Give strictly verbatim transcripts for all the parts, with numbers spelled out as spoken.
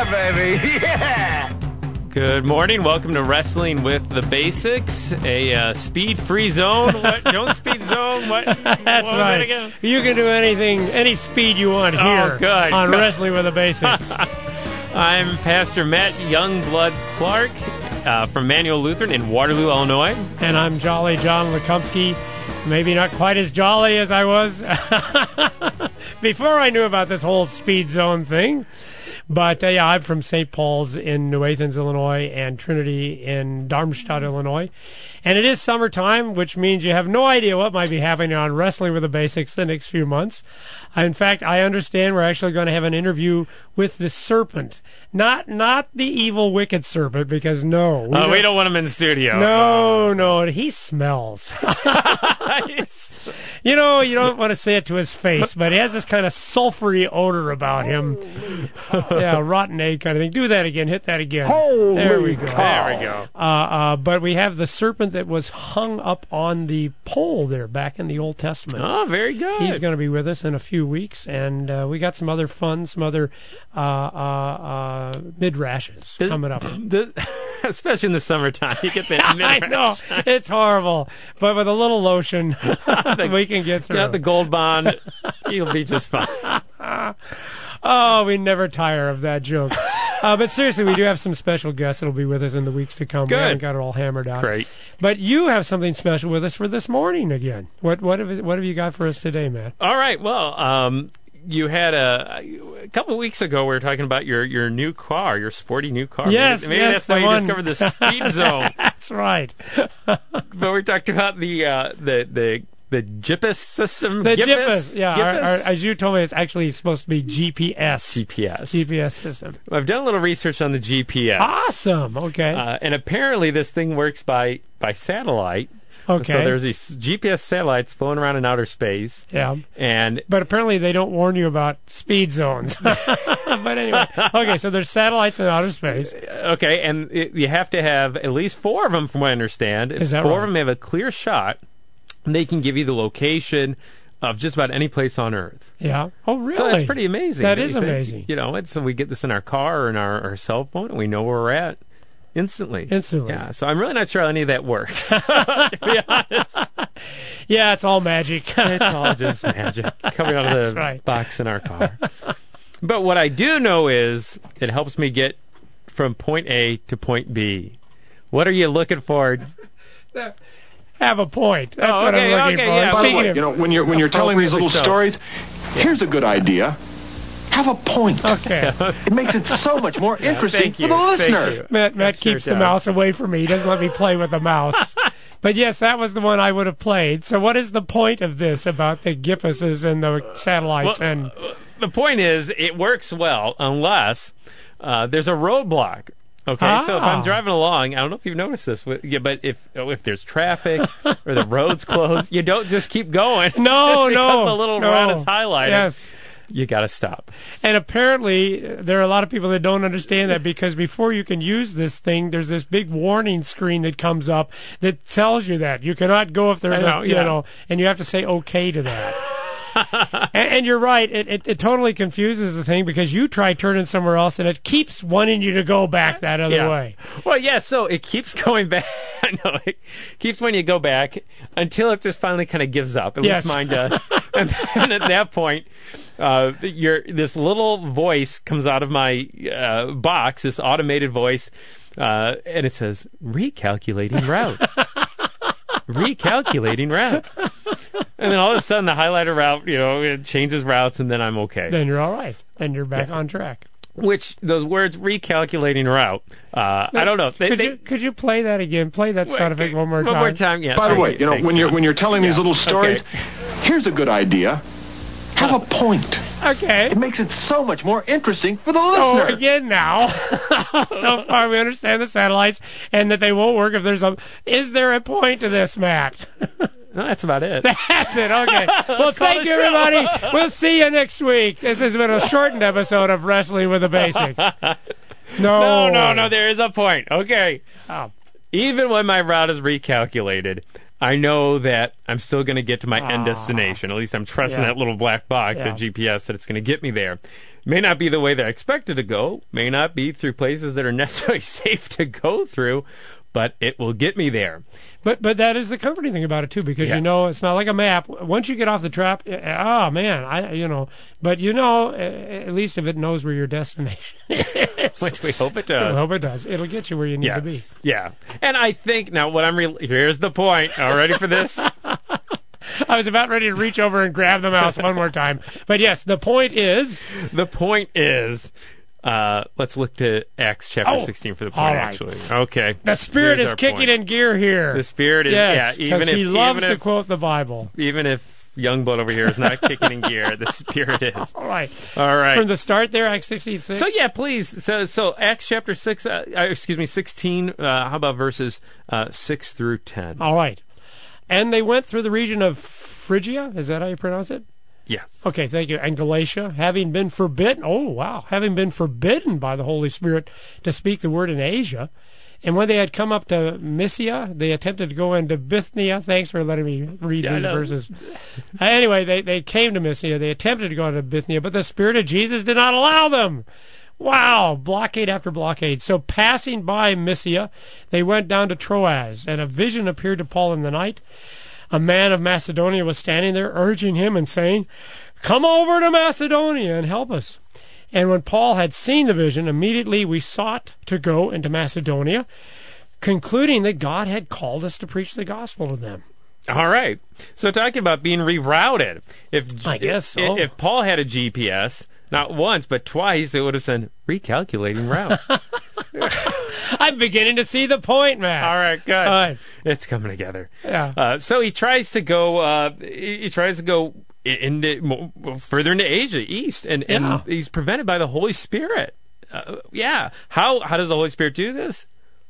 baby. Yeah! Good morning. Welcome to Wrestling with the Basics, a uh, speed-free zone. What? Don't speed zone? What? That's what was right. that again? You can do anything, any speed you want Oh, here good, on good. Wrestling with the Basics. I'm Pastor Matt Youngblood Clark uh, from Manuel Lutheran in Waterloo, Illinois. And I'm Jolly John Lekumsky. Maybe not quite as jolly as I was before I knew about this whole speed zone thing. But, uh, yeah, I'm from Saint Paul's in New Athens, Illinois, and Trinity in Darmstadt, Illinois. And it is summertime, which means you have no idea what might be happening on Wrestling with the Basics the next few months. In fact, I understand we're actually going to have an interview with the serpent. Not not the evil, wicked serpent, because no. We, oh, don't, we don't want him in the studio. No, no, he smells. You know, you don't want to say it to his face, but he has this kind of sulfury odor about him. Yeah, rotten egg kind of thing. Do that again. Hit that again. Holy there we go. cow. There we go. Uh, uh, but we have the serpent that was hung up on the pole there back in the Old Testament. Oh, very good. He's going to be with us in a few weeks, and uh, we got some other fun, some other uh, uh, uh, mid-rashes Does- coming up. The, especially in the summertime. You get that I mid-rash. know. It's horrible. But with a little lotion, we can get through. Got the Gold Bond. You'll be just fine. Oh, we never tire of that joke. Uh, but seriously, we do have some special guests that'll be with us in the weeks to come. Good. We haven't got it all hammered out. Great. But you have something special with us for this morning again. What what have, what have you got for us today, Matt? All right. Well, um, you had a, a couple of weeks ago. We were talking about your, your new car, your sporty new car. Yes, maybe, maybe yes, that's why the you one. discovered the speed zone. That's right. But we talked about the uh, the the the G P S system. The G P S? G P S, yeah. Our, our, G P S? as you told me, it's actually supposed to be G P S. G P S. G P S system. I've done a little research on the G P S. Awesome. Okay. Uh, and apparently this thing works by, by satellite. Okay. So there's these G P S satellites floating around in outer space. Yeah. And But apparently they don't warn you about speed zones. But anyway, okay, so there's satellites in outer space. okay, and it, you have to have at least four of them, from what I understand. If Is that four right? of them have a clear shot, they can give you the location of just about any place on Earth. Yeah. Oh, really? So that's pretty amazing. That don't is you think? amazing. You know, and so we get this in our car or in our, our cell phone, and we know where we're at instantly. Instantly. Yeah. So I'm really not sure how any of that works. To be honest, Yeah, it's all magic. it's all just magic coming out of That's the right. box in our car. But what I do know is it helps me get from point A to point B. What are you looking for? Have a point. That's Oh, what okay, I'm looking okay, for. yeah. By the Speaking way, of- you know, when you're when you're telling these little Appropriately so. stories, here's a good idea. Have a point. Okay. It makes it so much more interesting Thank you. for the Thank listener. you. Matt, Matt That sure keeps the does. mouse away from me. He doesn't let me play with the mouse. But yes, that was the one I would have played. So what is the point of this about the G P Ss and the satellites? Well, and the point is, it works well unless uh, there's a roadblock. Okay, so if Ah. I'm driving along, I don't know if you've noticed this, wi- yeah, but if if there's traffic or the road's closed, you don't just keep going. No, just because no, the little no. round is highlighted. Yes. You got to stop. And apparently, uh, there are a lot of people that don't understand that because before you can use this thing, there's this big warning screen that comes up that tells you that you cannot go if there's I know, a, you yeah. know, and you have to say okay to that. and, and you're right. It, it it totally confuses the thing because you try turning somewhere else and it keeps wanting you to go back that other Yeah. way. Well, yeah, so it keeps going back. I know, it keeps when you go back until it just finally kind of gives up. At Yes. least mine does. And then at that point, uh, your this little voice comes out of my uh, box, this automated voice, uh, and it says, recalculating route. recalculating route. And then all of a sudden, the highlighter route, you know, it changes routes, and then I'm okay. Then you're all right. Then you're back on track. Which, those words, recalculating route, uh, I don't know. They, Could they, you could you play that again? Play that sound effect one more One time. more time, yeah. By the Thank way, you know, thank when you're when you're telling these Yeah. little stories, Okay. here's a good idea. Have a point. Okay. It makes it so much more interesting for the So listener. again now, so far we understand the satellites and that they won't work if there's a. Is there a point to this, Matt? No, that's about it. That's it. Okay. Well, call thank the you, show. everybody. We'll see you next week. This has been a shortened episode of Wrestling with the Basics. No, No, no, no, there is a point. Okay. Oh. Even when my route is recalculated, I know that I'm still going to get to my end destination. At least I'm trusting Yeah. that little black box Yeah. at G P S that it's going to get me there. May not be the way they're expected to go, may not be through places that are necessarily safe to go through, but it will get me there. But but that is the comforting thing about it too, because Yeah. you know it's not like a map. Once you get off the trap, oh man, I you know. But you know, at least if it knows where your destination is, Which we hope it I does. hope it does. It'll get you where you need yes. to be. Yeah. And I think now what I'm re- here's the point. Are you ready for this? I was about ready to reach over and grab the mouse one more time. But yes, the point is. The point is, uh, let's look to Acts chapter Oh, sixteen for the all point, right. actually. Okay. The Spirit Here's is our kicking point. in gear here. The Spirit is, yes, yeah, even if, he loves even to if, quote the Bible. even if Youngblood over here is not kicking in gear, the Spirit is. All right. All right. From the start there, Acts sixty-six. So yeah, please. So so Acts chapter six. Uh, uh, excuse me, sixteen. Uh, how about verses uh, six through ten? All right. And they went through the region of Phrygia. Is that how you pronounce it? Yes. Okay, thank you. And Galatia, having been forbidden, oh, wow, having been forbidden by the Holy Spirit to speak the word in Asia. And when they had come up to Mysia, they attempted to go into Bithynia. Thanks for letting me read Yeah, I these know. verses. Uh, anyway, they, they came to Mysia. They attempted to go into Bithynia, but the Spirit of Jesus did not allow them. Wow, blockade after blockade. So passing by Mysia, they went down to Troas, and a vision appeared to Paul in the night. A man of Macedonia was standing there, urging him and saying, "Come over to Macedonia and help us." And when Paul had seen the vision, immediately we sought to go into Macedonia, concluding that God had called us to preach the gospel to them. All right. So talking about being rerouted. If I guess if, so. if Paul had a G P S, not once but twice, it would have said recalculating route. I'm beginning to see the point, man. All right, good. All right. It's coming together. Yeah. Uh, so he tries to go. Uh, he he tries to go into mo- further into Asia, east, and, and Yeah. he's prevented by the Holy Spirit. Uh, yeah. How how does the Holy Spirit do this?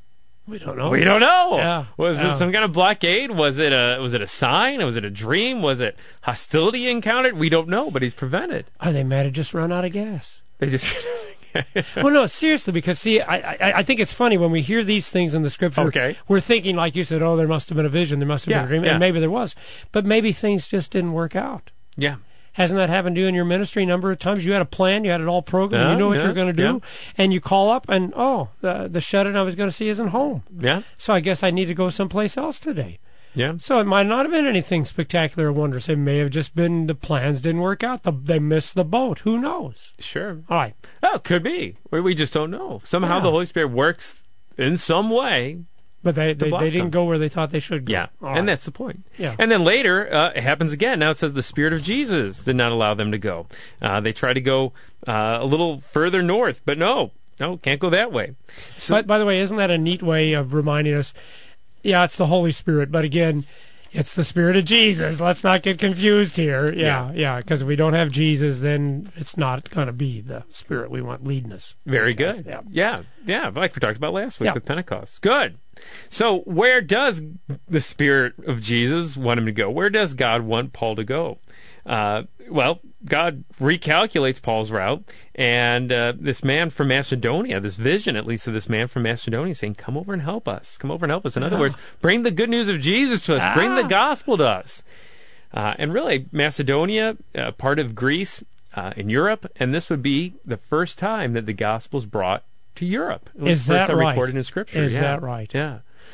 We don't know. We don't know. Yeah. Was Yeah. this some kind of blockade? Was it a was it a sign? Was it a dream? Was it hostility encountered? We don't know, but he's prevented. Are they mad at just run out of gas? They just Well, no, seriously, because see, I, I I think it's funny when we hear these things in the scripture. Okay. We're thinking, like you said, oh, there must have been a vision, there must have Yeah, been a dream, yeah. and maybe there was, but maybe things just didn't work out. yeah. Hasn't that happened to you in your ministry a number of times? You had a plan, you had it all programmed, Yeah, you know what yeah, you're going to do, yeah. and you call up, and oh, the the shut-in I was going to see isn't home, Yeah. so I guess I need to go someplace else today. Yeah. So it might not have been anything spectacular or wondrous. It may have just been the plans didn't work out. The, they missed the boat. Who knows? Sure. All right. Oh, could be. We we just don't know. Somehow Yeah. the Holy Spirit works in some way. But they, they, block they didn't them. go where they thought they should go. Yeah. All And right. that's the point. Yeah. And then later, uh, it happens again. Now it says the Spirit of Jesus did not allow them to go. Uh, they try to go uh, a little further north, but no, no, can't go that way. So, But by the way, isn't that a neat way of reminding us? Yeah, it's the Holy Spirit, but again, it's the Spirit of Jesus. Let's not get confused here. Yeah, yeah, because if we don't have Jesus, then it's not going to be the Spirit we want leading us. very Okay, good. yeah. yeah. Yeah. Like we talked about last week Yeah. with Pentecost. Good. So where does the Spirit of Jesus want him to go? Where does God want Paul to go? Uh, well, God recalculates Paul's route, and uh, this man from Macedonia, this vision at least of this man from Macedonia saying, come over and help us. Come over and help us. In other Ah. words, bring the good news of Jesus to us. Bring the Ah. gospel to us. Uh, and really, Macedonia, uh, part of Greece uh, in Europe, and this would be the first time that the gospel's brought to Europe. It was Is the first that time right? recorded in Scripture. Is yeah. that right? Yeah.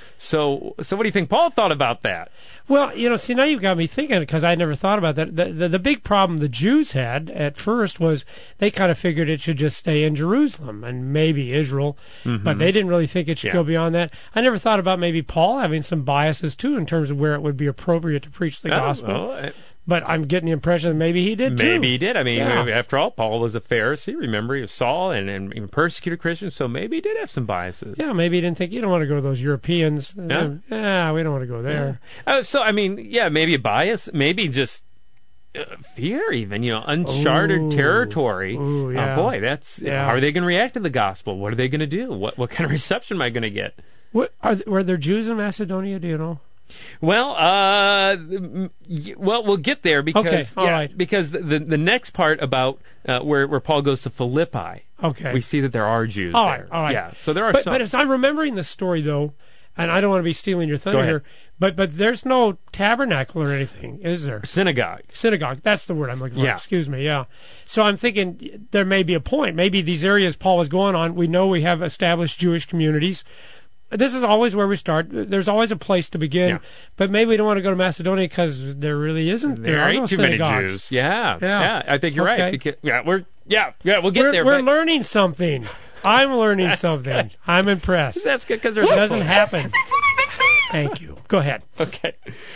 So, so what do you think Paul thought about that? Well, you know, see, now you've got me thinking because I never thought about that. The, the, the big problem the Jews had at first was they kind of figured it should just stay in Jerusalem and maybe Israel, but they didn't really think it should Mm-hmm. Yeah. go beyond that. I never thought about maybe Paul having some biases too in terms of where it would be appropriate to preach the Oh, gospel. oh, uh, But I'm getting the impression that maybe he did too. Maybe he did. I mean, Yeah. after all, Paul was a Pharisee. Remember, he was Saul and, and even persecuted Christians, so maybe he did have some biases. Yeah, maybe he didn't think you don't want to go to those Europeans. Yeah. Uh, yeah, we don't want to go there. Uh, so, I mean, yeah, maybe a bias, maybe just uh, fear, even, you know, uncharted Ooh. territory. Ooh, Oh, yeah. boy, that's, Yeah. how are they going to react to the gospel? What are they going to do? What what kind of reception am I going to get? What are th- were there Jews in Macedonia? Do you know? Well, uh, mm, y- well, we'll get there because Okay, all yeah, right. because the, the the next part about uh, where where Paul goes to Philippi, Okay. we see that there are Jews All there. right, all right. Yeah, so there are But, some. but as I'm remembering the story, though, and I don't want to be stealing your thunder here, but but there's no tabernacle or anything, is there? Synagogue. Synagogue. That's the word I'm looking for. Yeah. Excuse me. Yeah. So I'm thinking there may be a point. Maybe these areas Paul was going on, we know we have established Jewish communities. This is always where we start. There's always a place to begin, Yeah. but maybe we don't want to go to Macedonia because there really isn't. There, There are ain't no too many synagogues. Jews. Yeah, Yeah. yeah. I think you're Okay. right. Because, yeah, we're yeah, yeah. We'll get We're, there. we're but learning something. I'm learning That's something. I'm impressed. that's good because there's It doesn't happen. Thank you. Go ahead. Okay.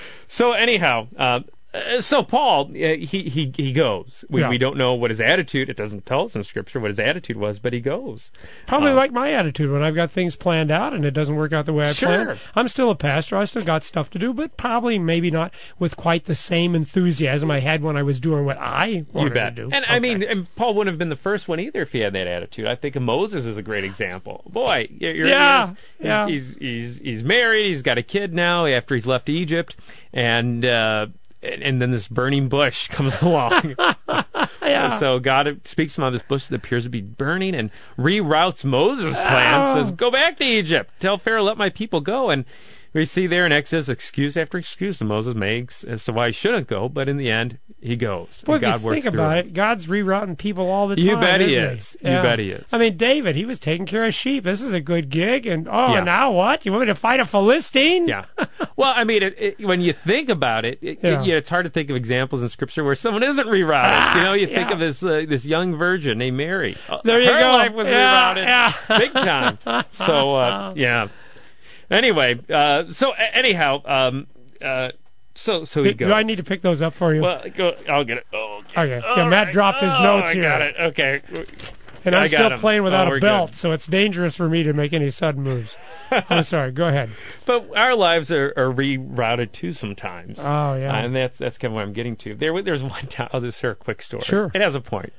So anyhow, uh, uh, so Paul, uh, he he he goes. We Yeah. we don't know what his attitude. It doesn't tell us in Scripture what his attitude was, but he goes. Probably Um, like my attitude when I've got things planned out and it doesn't work out the way I Sure. planned. I'm still a pastor. I still got stuff to do, but probably maybe not with quite the same enthusiasm I had when I was doing what I wanted You bet. to do. And I Okay. mean, and Paul wouldn't have been the first one either if he had that attitude. I think of Moses is a great example. Boy, you're, you're, Yeah, he's, yeah. He's, he's he's married. He's got a kid now after he's left Egypt, and uh, and, and then this burning bush comes along. yeah. So God speaks to him on this bush that appears to be burning and reroutes Moses' plan. Oh. Says, "Go back to Egypt. Tell Pharaoh, let my people go." And we see there in Exodus excuse after excuse that Moses makes as to why he shouldn't go, but in the end, he goes. Boy, and God if you works think through about him. it, God's rerouting people all the time. You bet he isn't is. You bet he is. I mean, David, he was taking care of sheep. This is a good gig. And, oh, Yeah. now what? You want me to fight a Philistine? Yeah. Well, I mean, it, it, when you think about it, it, Yeah. it, yeah, it's hard to think of examples in Scripture where someone isn't rerouted. you know, you think yeah. of this uh, this young virgin named Mary. Uh, There you Her go. life was Yeah, rerouted yeah. big time. So, uh, yeah. Anyway, uh, so a- anyhow, um, uh, so so he Do, goes. do I need to pick those up for you? Well, go, I'll get it. Oh, okay. Okay. All Yeah, Matt right. dropped his Oh, notes I here. got it. Okay. and I'm I got still 'em. playing without Oh, a we're belt, good. so it's dangerous for me to make any sudden moves. I'm sorry. Go ahead. But our lives are, are rerouted too sometimes. Oh, yeah. Uh, and that's that's kind of what I'm getting to. There, there's one time. I'll just share a quick story. Sure. It has a point.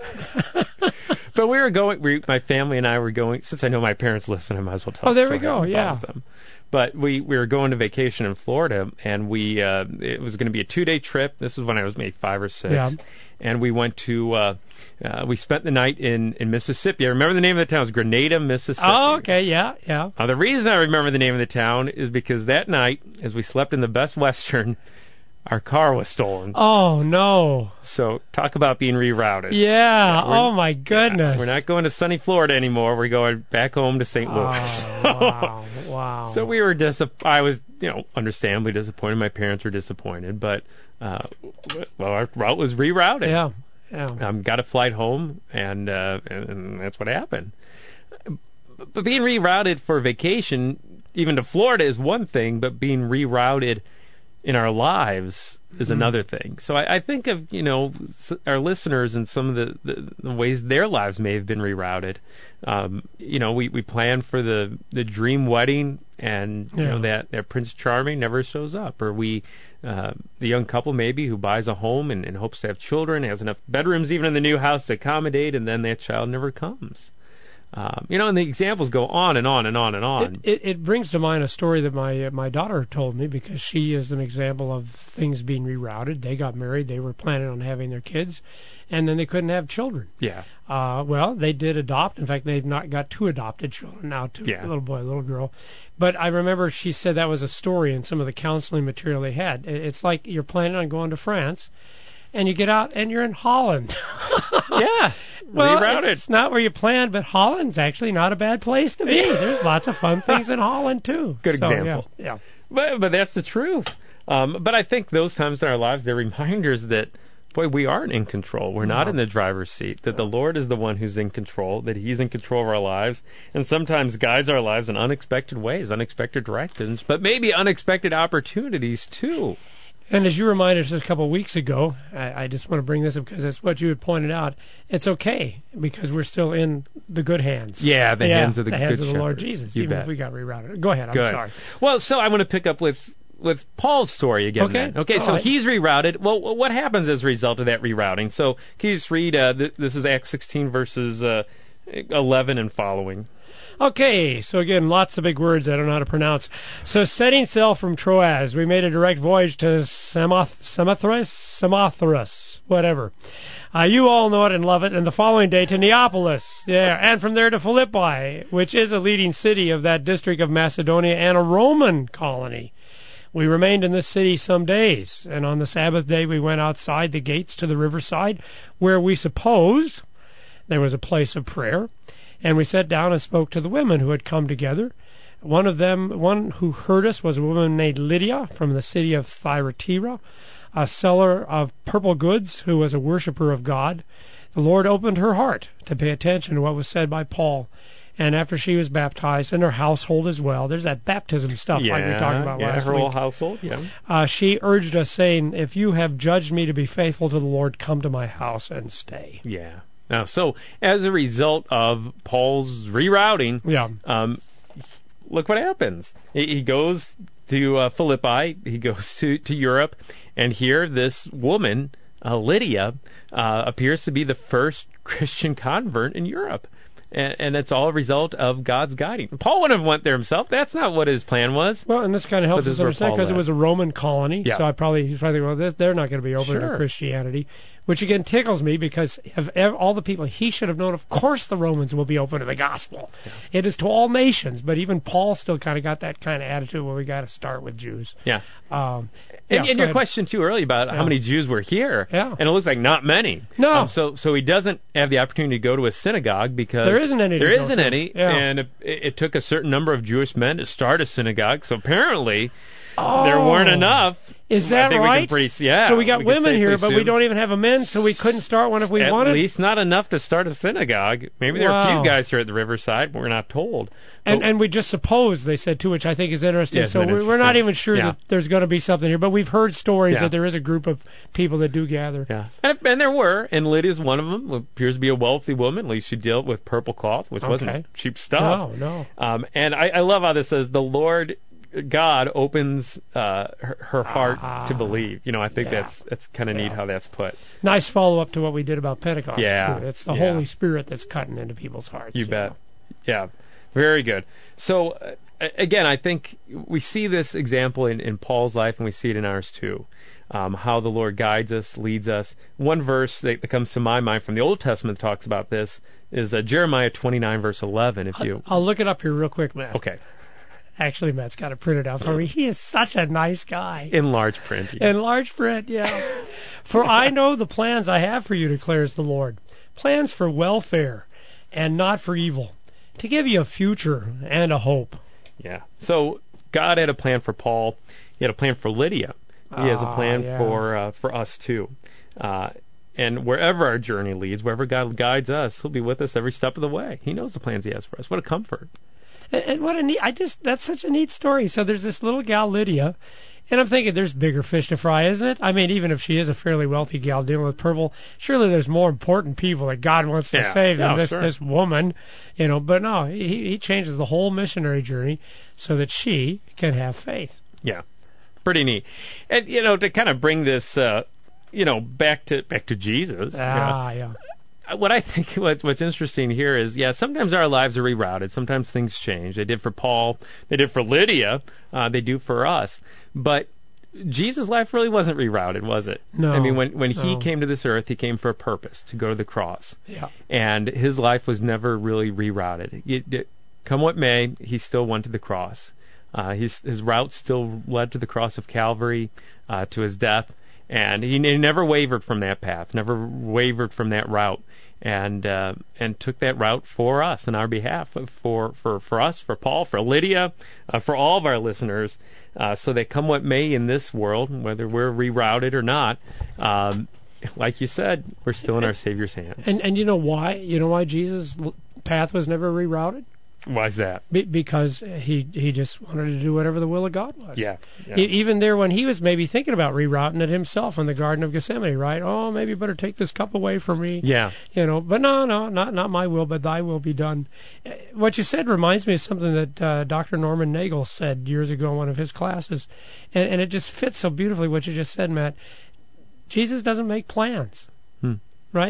But we were going. We, my family and I were going. Since I know my parents listen, I might as well tell. Oh, the there we story go, that yeah. involves them. But we, we were going to vacation in Florida, and we uh, it was going to be a two day trip. This was when I was maybe five or six, Yeah. and we went to. Uh, uh, we spent the night in, in Mississippi. I remember the name of the town. It was Grenada, Mississippi. Oh, okay. Yeah, yeah. Now, the reason I remember the name of the town is because that night, as we slept in the Best Western, our car was stolen. Oh, no. So talk about being rerouted. Yeah. we're- oh, my goodness. We're not going to sunny Florida anymore. We're going back home to Saint Louis. Oh, wow. Wow. So we were disappointed. I was, you know, understandably disappointed. My parents were disappointed, but uh, well, our route was rerouted. Yeah. Yeah. Um, got a flight home, and, uh, and and that's what happened. But being rerouted for vacation, even to Florida, is one thing. But being rerouted in our lives is another thing. So I, I think of, you know, s- our listeners and some of the, the, the ways their lives may have been rerouted. Um, you know, we, we plan for the, the dream wedding, and you Yeah. know that, that Prince Charming never shows up, or we uh, the young couple maybe who buys a home and, and hopes to have children, has enough bedrooms even in the new house to accommodate, and then that child never comes. Um, you know, and the examples go on and on and on and on. It, it, it brings to mind a story that my uh, my daughter told me, because she is an example of things being rerouted. They got married. They were planning on having their kids, and then they couldn't have children. yeah. Uh, well, they did adopt. In fact, they've not got two adopted children now, two, Yeah. a little boy, a little girl. But I remember she said that was a story in some of the counseling material they had. It- It's like you're planning on going to France, and you get out and you're in Holland. Yeah. Well, rerouted. it's not where you planned, but Holland's actually not a bad place to be. There's lots of fun things in Holland too. Good So, example. Yeah. yeah. But but that's the truth. Um, but I think those times in our lives, they're reminders that, boy, we aren't in control. We're not in the driver's seat. That the Lord is the one who's in control. That He's in control of our lives, and sometimes guides our lives in unexpected ways, unexpected directions, but maybe unexpected opportunities too. And as you reminded us a couple of weeks ago, I, I just want to bring this up because it's what you had pointed out. It's okay because we're still in the good hands. Yeah, the hands of the hands Good of the Lord Shepherd. Jesus. You even bet. if we got rerouted. Go ahead. I'm Good. sorry. Well, so I want to pick up with with Paul's story again. Okay. then. Okay. All So right. he's rerouted. Well, what happens as a result of that rerouting? So can you just read? Uh, th- this is Acts sixteen verses uh, eleven and following. Okay, so again, lots of big words I don't know how to pronounce. So setting sail from Troas, we made a direct voyage to Samoth- Samothrace, Samothrace, whatever. Uh, you all know it and love it. And the following day to Neapolis, yeah, and from there to Philippi, which is a leading city of that district of Macedonia and a Roman colony. We remained in this city some days, and on the Sabbath day we went outside the gates to the riverside, where we supposed there was a place of prayer, and we sat down and spoke to the women who had come together. One of them, one who heard us, was a woman named Lydia from the city of Thyatira, a seller of purple goods who was a worshiper of God. The Lord opened her heart to pay attention to what was said by Paul. And after she was baptized, and her household as well, there's that baptism stuff yeah, like we talked about yeah, last her week. whole household, yeah. Uh, she urged us, saying, if you have judged me to be faithful to the Lord, come to my house and stay. Yeah. Now, so as a result of Paul's rerouting, Yeah. um, look what happens. He, he goes to uh, Philippi, he goes to, to Europe, and here this woman, uh, Lydia, uh, appears to be the first Christian convert in Europe. And, and it's all a result of God's guiding. Paul wouldn't have went there himself. That's not what his plan was. Well, and this kind of helps But this us is where understand Paul because it led. was a Roman colony. Yeah. So I probably he's probably well, this, they're not going to be open Sure. to Christianity, which again tickles me because of ev- all the people he should have known. Of course, the Romans will be open to the gospel. Yeah. It is to all nations, but even Paul still kind of got that kind of attitude. Well, we got to start with Jews. Yeah. Um, And, yeah, and go your ahead. question too early about Yeah. how many Jews were here, Yeah. and it looks like not many. No. Um, so so he doesn't have the opportunity to go to a synagogue because There isn't any to There go isn't to. any, Yeah. and it, it took a certain number of Jewish men to start a synagogue. So apparently, there weren't enough. Is I that think we can right? pretty- yeah. So we got can women here, safely but we assume don't even have a men, so we couldn't start one if we At wanted. least not enough to start a synagogue. Maybe there are a Wow. few guys here at the Riverside, but we're not told. And, But- and we just suppose, they said too, which I think is interesting. Yeah, it's so been we're, we're not interesting. even sure Yeah. that there's going to be something here, but we've heard stories Yeah. that there is a group of people that do gather. Yeah, and, and there were, and Lydia's one of them. Appears to be a wealthy woman. At least she dealt with purple cloth, which Okay. wasn't cheap stuff. No, no. Um, and I, I love how this says the Lord God opens uh, her, her heart Ah, to believe. You know, I think yeah. that's that's kind of neat Yeah. how that's put. Nice follow up to what we did about Pentecost. Yeah, too. It's the yeah. Holy Spirit that's cutting into people's hearts. You know. bet. Yeah, very good. So uh, again, I think we see this example in, in Paul's life, and we see it in ours too. Um, how the Lord guides us, leads us. One verse that, that comes to my mind from the Old Testament that talks about this is uh, Jeremiah twenty-nine, verse eleven. If you I'll look it up here real quick, Matt. okay, Actually, Matt's got it printed out for me. He is such a nice guy. in large print. yeah. In large print, yeah. For I know the plans I have for you, declares the Lord. Plans for welfare and not for evil, to give you a future and a hope. Yeah. So God had a plan for Paul. He had a plan for Lydia. He has a Ah, plan yeah. for uh, for us too. Uh, and wherever our journey leads, wherever God guides us, He'll be with us every step of the way. He knows the plans He has for us. What a comfort! And, and what a neat, I just, that's such a neat story. So there's this little gal, Lydia, and I'm thinking there's bigger fish to fry, isn't it? I mean, even if she is a fairly wealthy gal dealing with purple, surely there's more important people that God wants to Yeah. save than Yeah, this, sure. this woman, you know. But no, he, he changes the whole missionary journey so that she can have faith. Yeah, pretty neat. And you know, to kind of bring this, uh, you know, back to back to Jesus. you know, Ah, yeah. what I think what's, what's interesting here is, yeah, sometimes our lives are rerouted. Sometimes things change. They did for Paul. They did for Lydia. Uh, they do for us. But Jesus' life really wasn't rerouted, was it? No, I mean, when, when he no. came to this earth, he came for a purpose, to go to the cross. Yeah. And his life was never really rerouted. It, it, come what may, he still went to the cross. Uh, his, his route still led to the cross of Calvary, uh, to his death. And he, he never wavered from that path, never wavered from that route, and uh, and took that route for us on our behalf, for for, for us, for Paul, for Lydia, uh, for all of our listeners, uh, so that come what may in this world, whether we're rerouted or not, um, like you said, we're still in our Savior's hands. And and you know why? You know why Jesus' l- path was never rerouted? Why's that? Be- because he he just wanted to do whatever the will of God was. Yeah. yeah. E- even there when he was maybe thinking about rerouting it himself in the Garden of Gethsemane, right? Oh, maybe you better take this cup away from me. yeah. You know, but no, no, not not my will, but thy will be done. Uh, What you said reminds me of something that uh, Doctor Norman Nagel said years ago in one of his classes, and, and it just fits so beautifully what you just said, Matt. Jesus doesn't make plans, Hmm. right?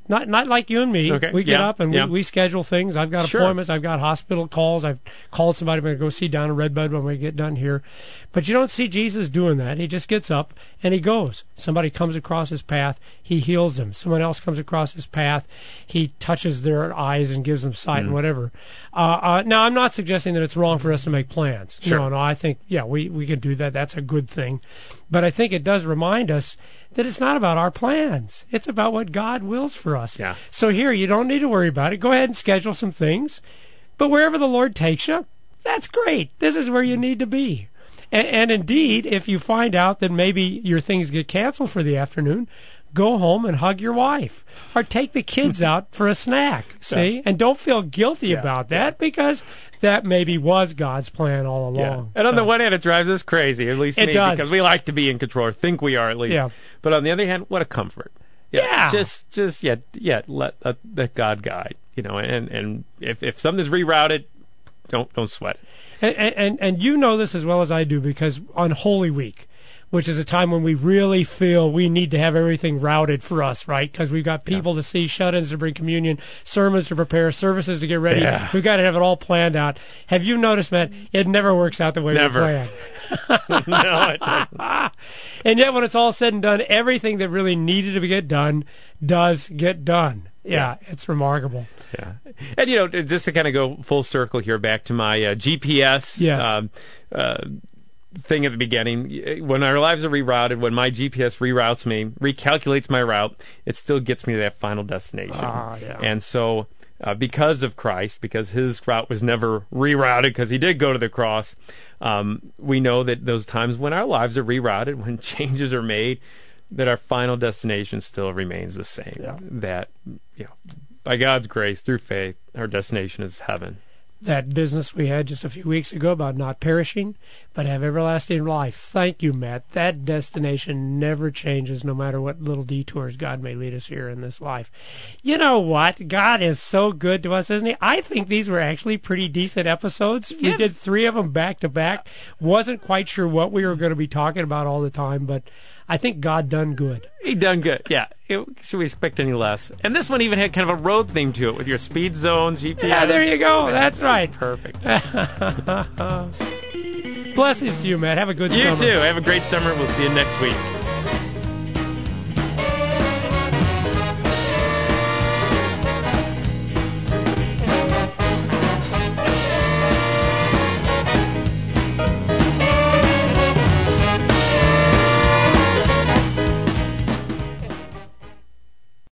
Not not like you and me. Okay. We get Yeah. up and Yeah. we, we schedule things. I've got Sure. appointments. I've got hospital calls. I've called somebody. I'm going to go see down in Redbud when we get done here. But you don't see Jesus doing that. He just gets up and he goes. Somebody comes across his path. He heals them. Someone else comes across his path. He touches their eyes and gives them sight Mm. and whatever. Uh, uh, now, I'm not suggesting that it's wrong for us to make plans. Sure. No, no. I think, yeah, we, we can do that. That's a good thing. But I think it does remind us that it's not about our plans. It's about what God wills for us. Yeah. So here, you don't need to worry about it. Go ahead and schedule some things. But wherever the Lord takes you, that's great. This is where you need to be. And, and indeed, if you find out that maybe your things get canceled for the afternoon, go home and hug your wife or take the kids out for a snack, see? And don't feel guilty Yeah. about that because that maybe was God's plan all along. Yeah. And on So- the one hand, it drives us crazy, at least It me, does. because we like to be in control, or think we are at least. Yeah. But on the other hand, what a comfort. Yeah. Just, just, yeah, yeah, let, let, let God guide, you know, and, and if, if something's rerouted, don't, don't sweat it. And, and and you know this as well as I do because on Holy Week, which is a time when we really feel we need to have everything routed for us, right? Because we've got people to see, shut-ins to bring communion, sermons to prepare, services to get ready. Yeah. We've got to have it all planned out. Have you noticed, Matt? It never works out the way Never. we planned. No, it doesn't. And yet, when it's all said and done, everything that really needed to get done does get done. Yeah, it's remarkable. Yeah. And, you know, just to kind of go full circle here back to my uh, G P S Yes. um, uh, thing at the beginning. When our lives are rerouted, when my G P S reroutes me, recalculates my route, it still gets me to that final destination. Ah, yeah. And so, uh, because of Christ, because his route was never rerouted, because he did go to the cross, um, we know that those times when our lives are rerouted, when changes are made, that our final destination still remains the same. Yeah. That, you know, by God's grace, through faith, our destination is heaven. That business we had just a few weeks ago about not perishing, but have everlasting life. Thank you, Matt. That destination never changes no matter what little detours God may lead us here in this life. You know what? God is so good to us, isn't he? I think these were actually pretty decent episodes. We Yeah. did three of them back to back. Wasn't quite sure what we were going to be talking about all the time, but I think God done good. He done good. Yeah. It, should we expect any less? And this one even had kind of a road theme to it with your speed zone, G P S. Yeah, there you go. That's right. Perfect. Blessings to you, Matt. Have a good You summer. too. Have a great summer. We'll see you next week.